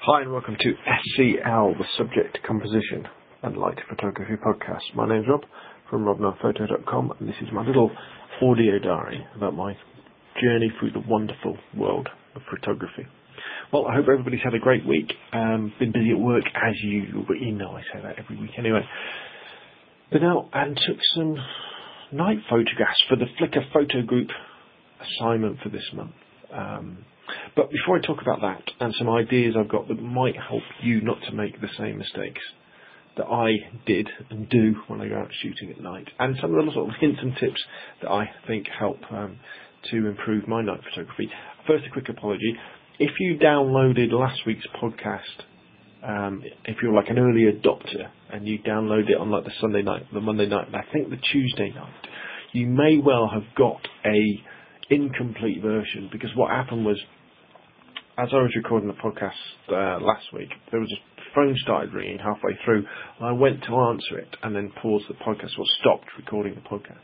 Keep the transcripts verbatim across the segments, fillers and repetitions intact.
Hi and welcome to S C L, the Subject Composition and Light Photography Podcast. My name's Rob from rob nine photo dot com, and this is my little audio diary about my journey through the wonderful world of photography. Well, I hope everybody's had a great week. Um, been busy at work as usual, but you know I say that every week anyway. Been out and took some night photographs for the Flickr photo group assignment for this month. Um, But before I talk about that and some ideas I've got that might help you not to make the same mistakes that I did and do when I go out shooting at night, and some of the sort of hints and tips that I think help um, to improve my night photography. First, a quick apology. If you downloaded last week's podcast, um, if you're like an early adopter and you download it on like the Sunday night, the Monday night, and I think the Tuesday night, you may well have got a incomplete version, because what happened was, as I was recording the podcast uh, last week, there was a phone started ringing halfway through, and I went to answer it and then paused the podcast, or stopped recording the podcast.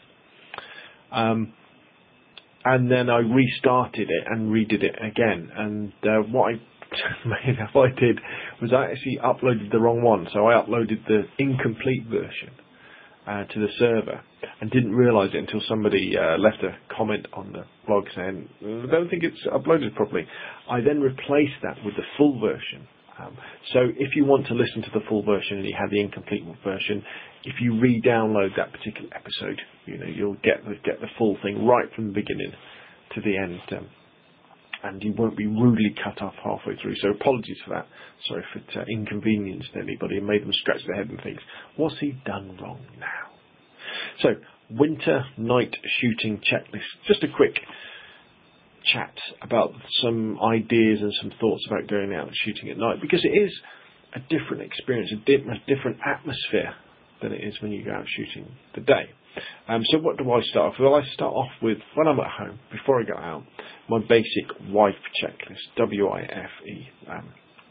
Um, and then I restarted it and redid it again. And uh, what I what I did was I actually uploaded the wrong one, so I uploaded the incomplete version Uh, to the server, and didn't realise it until somebody uh, left a comment on the blog saying, I don't think it's uploaded properly. I then replaced that with the full version. Um, so if you want to listen to the full version and you have the incomplete version, if you re-download that particular episode, you know, you'll get the, get the full thing right from the beginning to the end. Um, and you won't be rudely cut off halfway through. So apologies for that. Sorry if it uh, inconvenienced anybody and made them scratch their head and think, what's he done wrong now? So, winter night shooting checklist. Just a quick chat about some ideas and some thoughts about going out and shooting at night, because it is a different experience, a, di- a different atmosphere than it is when you go out shooting the day. Um, so what do I start off with? Well, I start off with, when I'm at home, before I go out, my basic W I F E checklist, W I F E. Um,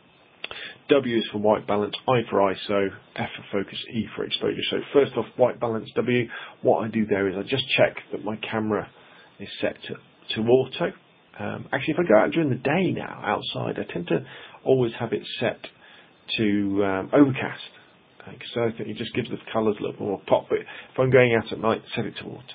W is for white balance, I for I S O, F for focus, E for exposure. So first off, white balance, W, what I do there is I just check that my camera is set to, to auto. Um, actually, if I go out during the day now, outside, I tend to always have it set to um, overcast. So I think it just gives the colours a little more pop. But if I'm going out at night, set it to auto.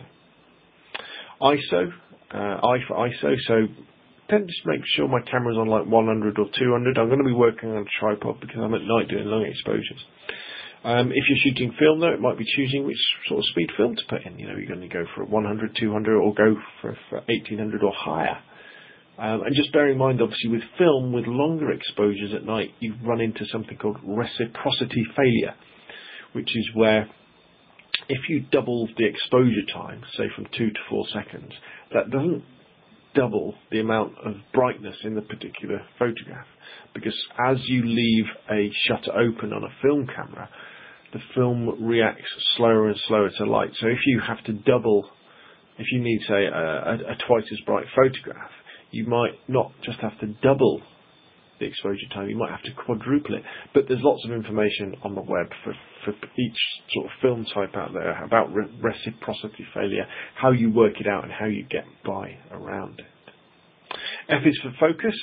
I S O, uh, I for I S O. So tend to just make sure my camera's on like one hundred or two hundred. I'm going to be working on a tripod because I'm at night doing long exposures. Um, if you're shooting film, though, it might be choosing which sort of speed film to put in. You know, you're going to go for one hundred, two hundred, or go for, for eighteen hundred or higher. Um, and just bear in mind, obviously, with film, with longer exposures at night, you run into something called reciprocity failure, which is where if you double the exposure time, say from two to four seconds, that doesn't double the amount of brightness in the particular photograph, because as you leave a shutter open on a film camera, the film reacts slower and slower to light. So if you have to double, if you need, say, a, a, a twice as bright photograph, you might not just have to double the exposure time, you might have to quadruple it. But there's lots of information on the web for, for each sort of film type out there about re- reciprocity failure, how you work it out and how you get by around it. F is for focus.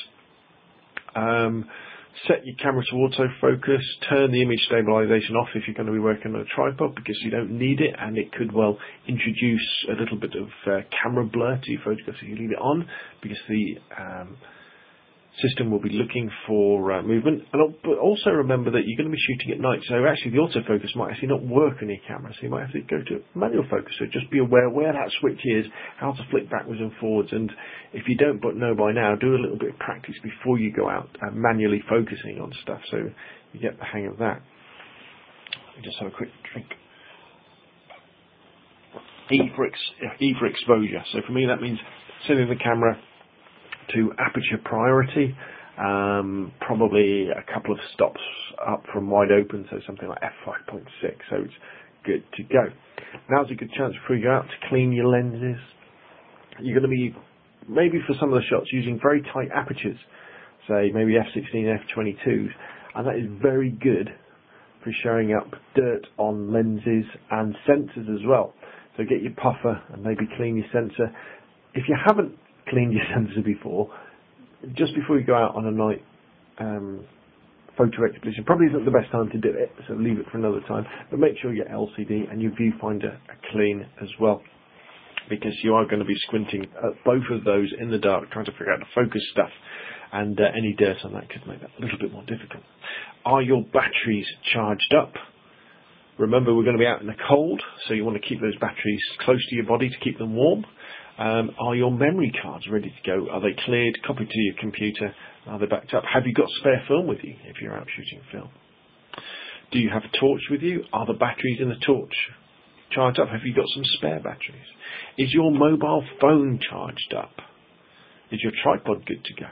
Um, set your camera to autofocus. Turn the image stabilization off if you're going to be working on a tripod, because you don't need it, and it could well introduce a little bit of uh, camera blur to your photographs if you leave it on, because the um, system will be looking for uh, movement. And but also remember that you're going to be shooting at night, so actually the autofocus might actually not work on your camera, so you might have to go to manual focus. So just be aware where that switch is, how to flick backwards and forwards, and if you don't but know by now, do a little bit of practice before you go out uh, manually focusing on stuff, so you get the hang of that. Let me just have a quick drink. E for, ex- E for exposure. So for me that means setting the camera to aperture priority, um, probably a couple of stops up from wide open, so something like f five point six, so it's good to go. Now's a good chance before you go out to clean your lenses. You're going to be, maybe for some of the shots, using very tight apertures, say maybe f sixteen, f twenty-twos, and that is very good for showing up dirt on lenses and sensors as well. So get your puffer and maybe clean your sensor. If you haven't cleaned your sensor before, just before you go out on a night um, photo exposition. Probably isn't the best time to do it, so leave it for another time. But make sure your L C D and your viewfinder are clean as well, because you are going to be squinting at both of those in the dark, trying to figure out the focus stuff, and uh, any dirt on that could make that a little bit more difficult. Are your batteries charged up? Remember, we're going to be out in the cold, so you want to keep those batteries close to your body to keep them warm. Um, are your memory cards ready to go? Are they cleared, copied to your computer? Are they backed up? Have you got spare film with you if you're out shooting film? Do you have a torch with you? Are the batteries in the torch charged up? Have you got some spare batteries? Is your mobile phone charged up? Is your tripod good to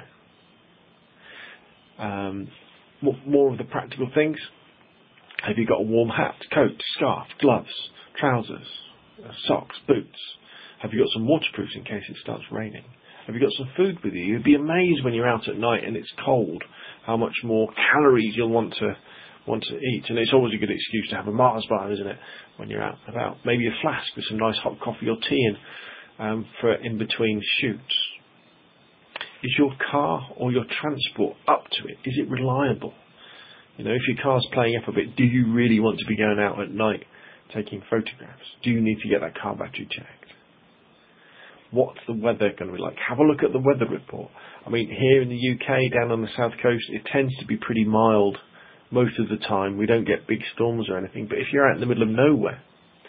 go? Um, more of the practical things. Have you got a warm hat, coat, scarf, gloves, trousers, socks, boots? Have you got some waterproofs in case it starts raining? Have you got some food with you? You'd be amazed when you're out at night and it's cold how much more calories you'll want to want to eat. And it's always a good excuse to have a Mars bar, isn't it, when you're out and about? Maybe a flask with some nice hot coffee or tea in um, for in between shoots. Is your car or your transport up to it? Is it reliable? You know, if your car's playing up a bit, do you really want to be going out at night taking photographs? Do you need to get that car battery checked? What's the weather going to be like? Have a look at the weather report. I mean, here in the U K, down on the south coast, it tends to be pretty mild most of the time. We don't get big storms or anything. But if you're out in the middle of nowhere,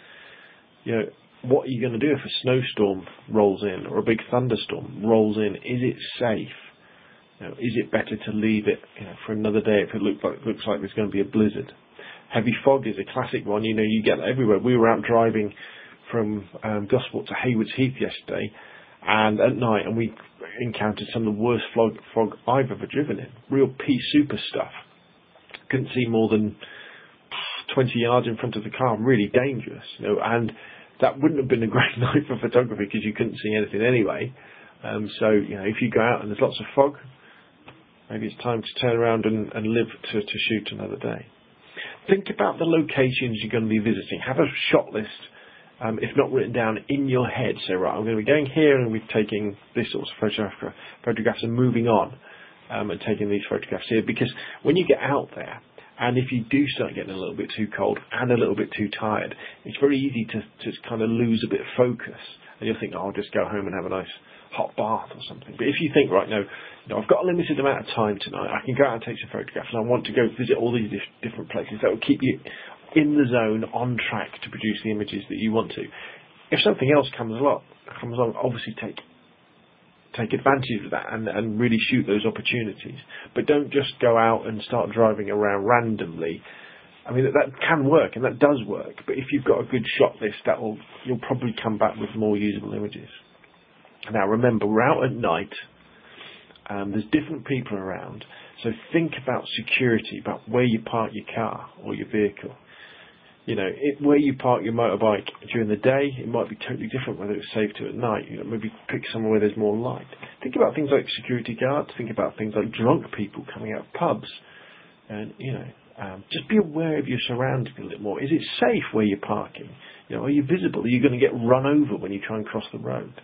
you know, what are you going to do if a snowstorm rolls in or a big thunderstorm rolls in? Is it safe? You know, is it better to leave it, you know, for another day if it look like, looks like there's going to be a blizzard? Heavy fog is a classic one. You know, you get that everywhere. We were out driving from um, Gosport to Haywards Heath yesterday, and at night, and we encountered some of the worst fog, fog I've ever driven in. Real pea super stuff. Couldn't see more than twenty yards in front of the car. Really dangerous, you know. And that wouldn't have been a great night for photography because you couldn't see anything anyway. Um, so, you know, if you go out and there's lots of fog, maybe it's time to turn around and, and live to, to shoot another day. Think about the locations you're going to be visiting. Have a shot list, um, if not written down, in your head. So, right, I'm going to be going here and we're taking this sort of photograph, photographs and moving on um, and taking these photographs here. Because when you get out there, and if you do start getting a little bit too cold and a little bit too tired, it's very easy to, to kind of lose a bit of focus. And you'll think, oh, I'll just go home and have a nice hot bath or something. But if you think, right, no, you know, I've got a limited amount of time tonight, I can go out and take some photographs, and I want to go visit all these dif- different places, that will keep you in the zone, on track to produce the images that you want to. If something else comes along, comes along, obviously take take advantage of that and, and really shoot those opportunities. But don't just go out and start driving around randomly. I mean, that, that can work, and that does work, but if you've got a good shot list, that will you'll probably come back with more usable images. Now remember, we're out at night, um, there's different people around, so think about security, about where you park your car or your vehicle. You know, it, where you park your motorbike during the day, it might be totally different whether it's safe to at night. You know, maybe pick somewhere where there's more light. Think about things like security guards, think about things like drunk people coming out of pubs, and, you know, um, just be aware of your surroundings a little more. Is it safe where you're parking? You know, are you visible? Are you going to get run over when you try and cross the road?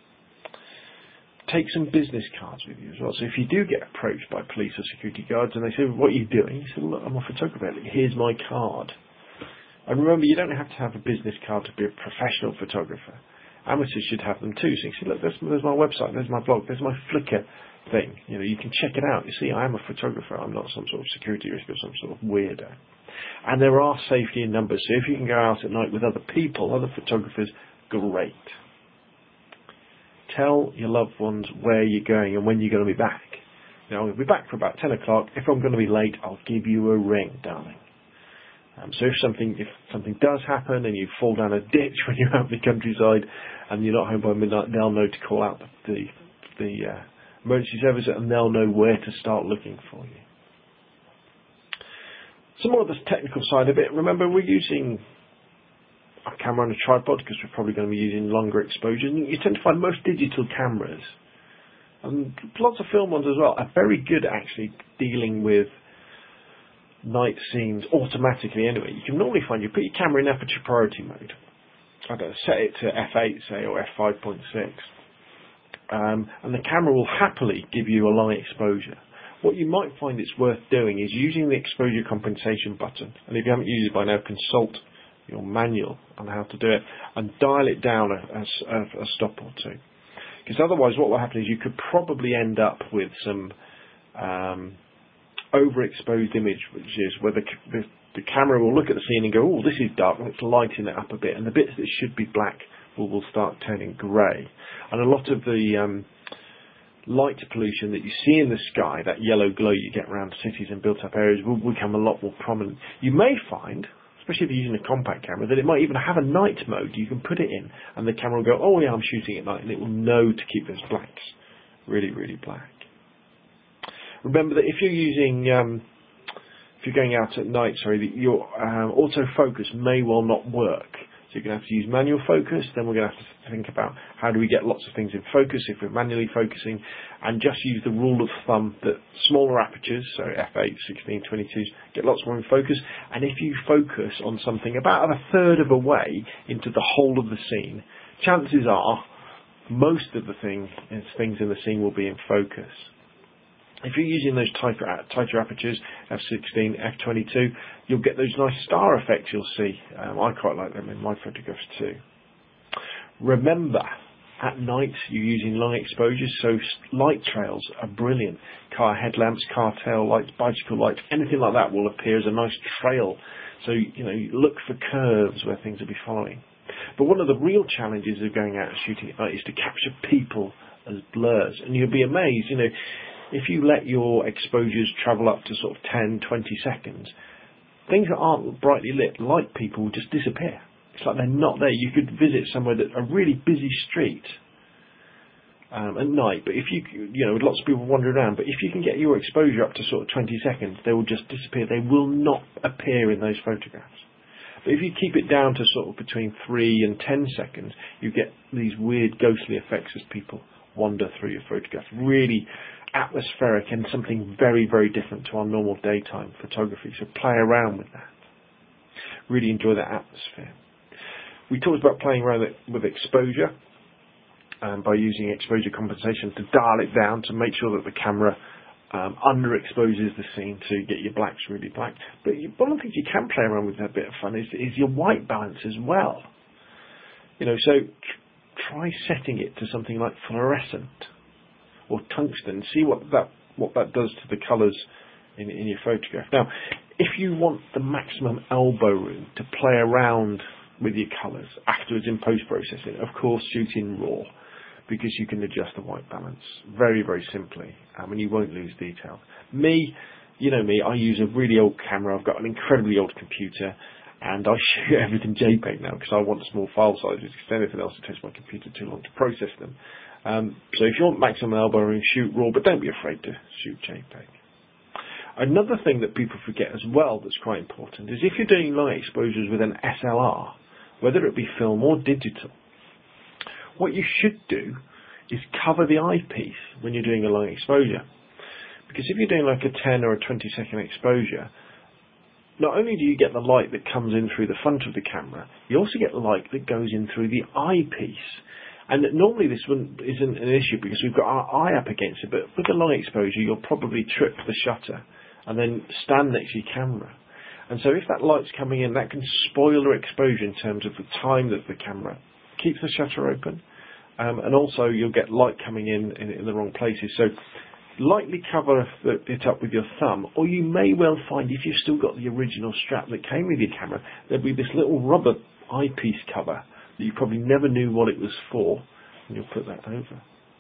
Take some business cards with you as well. So if you do get approached by police or security guards and they say, what are you doing? You say, look, I'm a photographer. Here's my card. And remember, you don't have to have a business card to be a professional photographer. Amateurs should have them too. So you say, look, there's, there's my website, there's my blog, there's my Flickr thing. You know, you can check it out. You see, I am a photographer. I'm not some sort of security risk or some sort of weirdo. And there are safety in numbers. So if you can go out at night with other people, other photographers, great. Tell your loved ones where you're going and when you're going to be back. You know, I'm going to be back for about ten o'clock. If I'm going to be late, I'll give you a ring, darling. Um, so if something if something does happen and you fall down a ditch when you're out in the countryside and you're not home by midnight, they'll know to call out the the, the uh, emergency service, and they'll know where to start looking for you. Some more of the technical side of it. Remember, we're using a camera on a tripod because we're probably going to be using longer exposure. And you tend to find most digital cameras, and lots of film ones as well, are very good at actually dealing with night scenes automatically anyway. You can normally find, you put your camera in aperture priority mode. I don't know, set it to F eight, say, or F five point six. Um, and the camera will happily give you a long exposure. What you might find it's worth doing is using the exposure compensation button, and if you haven't used it by now, consult your manual on how to do it and dial it down a, a, a stop or two. Because otherwise what will happen is you could probably end up with some um, overexposed image, which is where the, the, the camera will look at the scene and go, oh, this is dark, let's lighten it up a bit, and the bits that should be black will, will start turning grey. And a lot of the um, light pollution that you see in the sky, that yellow glow you get around cities and built up areas, will become a lot more prominent. You may find, especially if you're using a compact camera, that it might even have a night mode. You can put it in and the camera will go, oh yeah, I'm shooting at night, and it will know to keep those blacks really, really black. Remember that if you're using, um, if you're going out at night, sorry, that your um, autofocus may well not work. So you're going to have to use manual focus. Then we're going to have to think about how do we get lots of things in focus if we're manually focusing, and just use the rule of thumb that smaller apertures, so f eight, sixteen, twenty-twos, get lots more in focus. And if you focus on something about a third of a way into the whole of the scene, chances are most of the thing, things in the scene will be in focus. If you're using those tighter, tighter apertures, f sixteen, f twenty-two, you'll get those nice star effects you'll see. Um, I quite like them in my photographs too. Remember, at night you're using long exposures, so light trails are brilliant. Car headlamps, car tail lights, bicycle lights, anything like that will appear as a nice trail. So, you know, you look for curves where things will be following. But one of the real challenges of going out and shooting at night is to capture people as blurs. And you'll be amazed, you know, if you let your exposures travel up to sort of ten, twenty seconds, things that aren't brightly lit, like people, will just disappear. It's like they're not there. You could visit somewhere that a really busy street um, at night, but if you, you know, lots of people wander around, but if you can get your exposure up to sort of twenty seconds, they will just disappear. They will not appear in those photographs. But if you keep it down to sort of between three and ten seconds, you get these weird ghostly effects as people wander through your photograph. Really atmospheric and something very, very different to our normal daytime photography. So play around with that. Really enjoy that atmosphere. We talked about playing around with exposure um, by using exposure compensation to dial it down to make sure that the camera um, underexposes the scene to get your blacks really black. But one of the things you can play around with, a bit of fun, is, is your white balance as well. You know, so tr- try setting it to something like fluorescent or tungsten. See what that what that does to the colours in, in your photograph. Now, if you want the maximum elbow room to play around with your colours afterwards in post-processing, of course shoot in RAW, because you can adjust the white balance very, very simply, um, and you won't lose detail. Me, you know me, I use a really old camera. I've got an incredibly old computer, and I shoot everything JPEG now because I want small file sizes, because anything else it takes my computer too long to process them. Um, so if you want maximum elbow room, shoot RAW, but don't be afraid to shoot JPEG. Another thing that people forget as well that's quite important is if you're doing light exposures with an S L R, whether it be film or digital, what you should do is cover the eyepiece when you're doing a long exposure. Because if you're doing like a ten or a twenty second exposure, not only do you get the light that comes in through the front of the camera, you also get light that goes in through the eyepiece. And normally this one isn't an issue because we've got our eye up against it, but with a long exposure you'll probably trip the shutter and then stand next to your camera. And so if that light's coming in, that can spoil the exposure in terms of the time that the camera keeps the shutter open. Um, and also you'll get light coming in, in in the wrong places. So lightly cover it up with your thumb, or you may well find, if you've still got the original strap that came with your camera, there'll be this little rubber eyepiece cover that you probably never knew what it was for, and you'll put that over.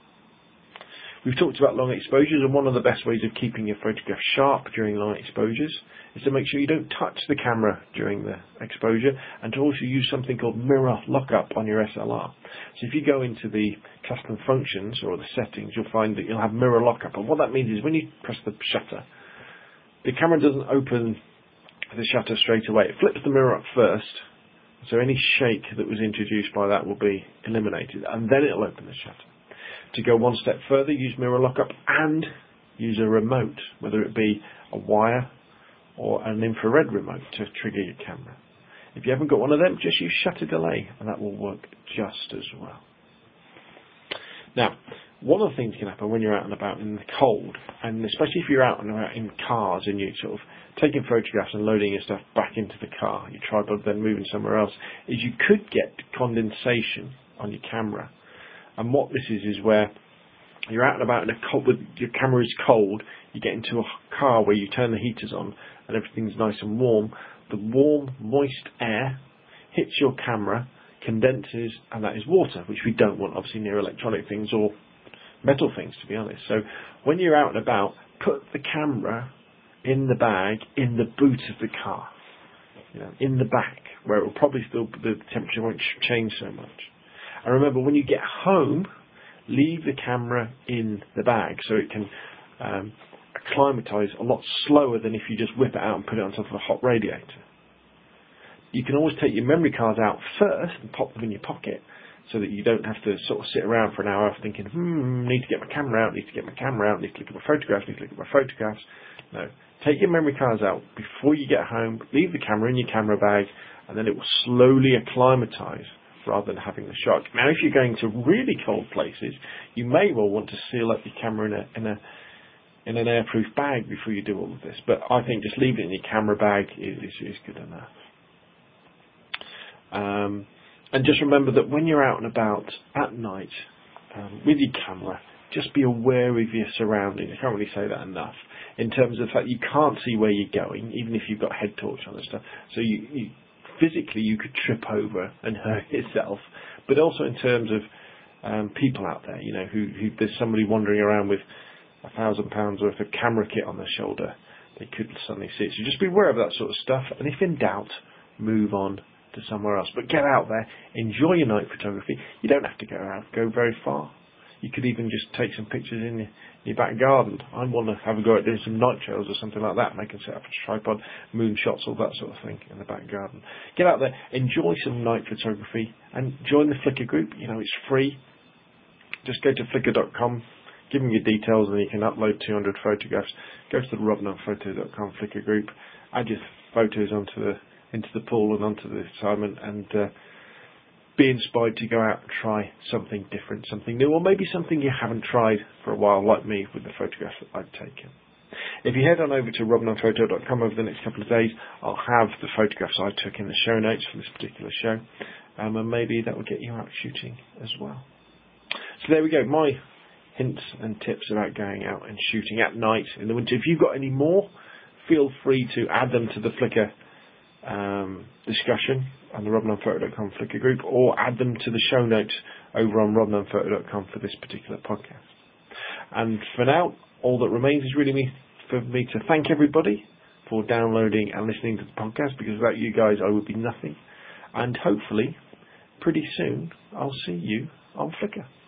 We've talked about long exposures, and one of the best ways of keeping your photograph sharp during long exposures is to make sure you don't touch the camera during the exposure, and to also use something called mirror lockup on your S L R. So if you go into the custom functions or the settings, you'll find that you'll have mirror lockup, and what that means is when you press the shutter, the camera doesn't open the shutter straight away. It flips the mirror up first, so any shake that was introduced by that will be eliminated, and then it'll open the shutter. To go one step further, use mirror lockup and use a remote, whether it be a wire or an infrared remote to trigger your camera. If you haven't got one of them, just use shutter delay and that will work just as well. Now, one of the things that can happen when you're out and about in the cold, and especially if you're out and about in cars and you're sort of taking photographs and loading your stuff back into the car, your tripod then moving somewhere else, is you could get condensation on your camera. And what this is is where you're out and about in a cold, with your camera is cold, you get into a car where you turn the heaters on and everything's nice and warm. The warm, moist air hits your camera, condenses, and that is water, which we don't want obviously near electronic things or metal things, to be honest. So when you're out and about, put the camera in the bag in the boot of the car, you know, in the back, where it will probably still, the temperature won't change so much. And remember, when you get home, leave the camera in the bag so it can um, acclimatise a lot slower than if you just whip it out and put it on top of a hot radiator. You can always take your memory cards out first and pop them in your pocket so that you don't have to sort of sit around for an hour thinking, hmm, need to get my camera out, need to get my camera out, need to look at my photographs, need to look at my photographs. No. Take your memory cards out before you get home, leave the camera in your camera bag, and then it will slowly acclimatise rather than having the shock. Now, if you're going to really cold places, you may well want to seal up your camera in a in a in an airproof bag before you do all of this. But I think just leave it in your camera bag is, is good enough. Um, and just remember that when you're out and about at night um, with your camera, just be aware of your surroundings. I can't really say that enough. In terms of the fact you can't see where you're going, even if you've got head torch on and stuff. So you, you physically you could trip over and hurt yourself. But also in terms of um, people out there, you know, who, who there's somebody wandering around with a thousand pounds worth of camera kit on their shoulder, they could suddenly see it. So just be aware of that sort of stuff. And if in doubt, move on to somewhere else. But get out there, enjoy your night photography. You don't have to go out, go very far. You could even just take some pictures in your, your back garden. I want to have a go at doing some night trails or something like that, and I can set up a tripod, moon shots, all that sort of thing in the back garden. Get out there, enjoy some night photography, and join the Flickr group. You know, it's free. Just go to flickr dot com, give them your details, and you can upload two hundred photographs. Go to the rob nunn photo dot com Flickr group, add your photos onto the into the pool and onto the assignment, and uh, be inspired to go out and try something different, something new, or maybe something you haven't tried for a while, like me with the photographs that I've taken. If you head on over to rob nunn photo dot com over the next couple of days, I'll have the photographs I took in the show notes for this particular show, um, and maybe that will get you out shooting as well. So there we go, my hints and tips about going out and shooting at night in the winter. If you've got any more, feel free to add them to the Flickr um, discussion on the rob nunn photo dot com Flickr group, or add them to the show notes over on rob nunn photo dot com for this particular podcast. And for now, all that remains is really me, for me to thank everybody for downloading and listening to the podcast, because without you guys I would be nothing. And hopefully, pretty soon, I'll see you on Flickr.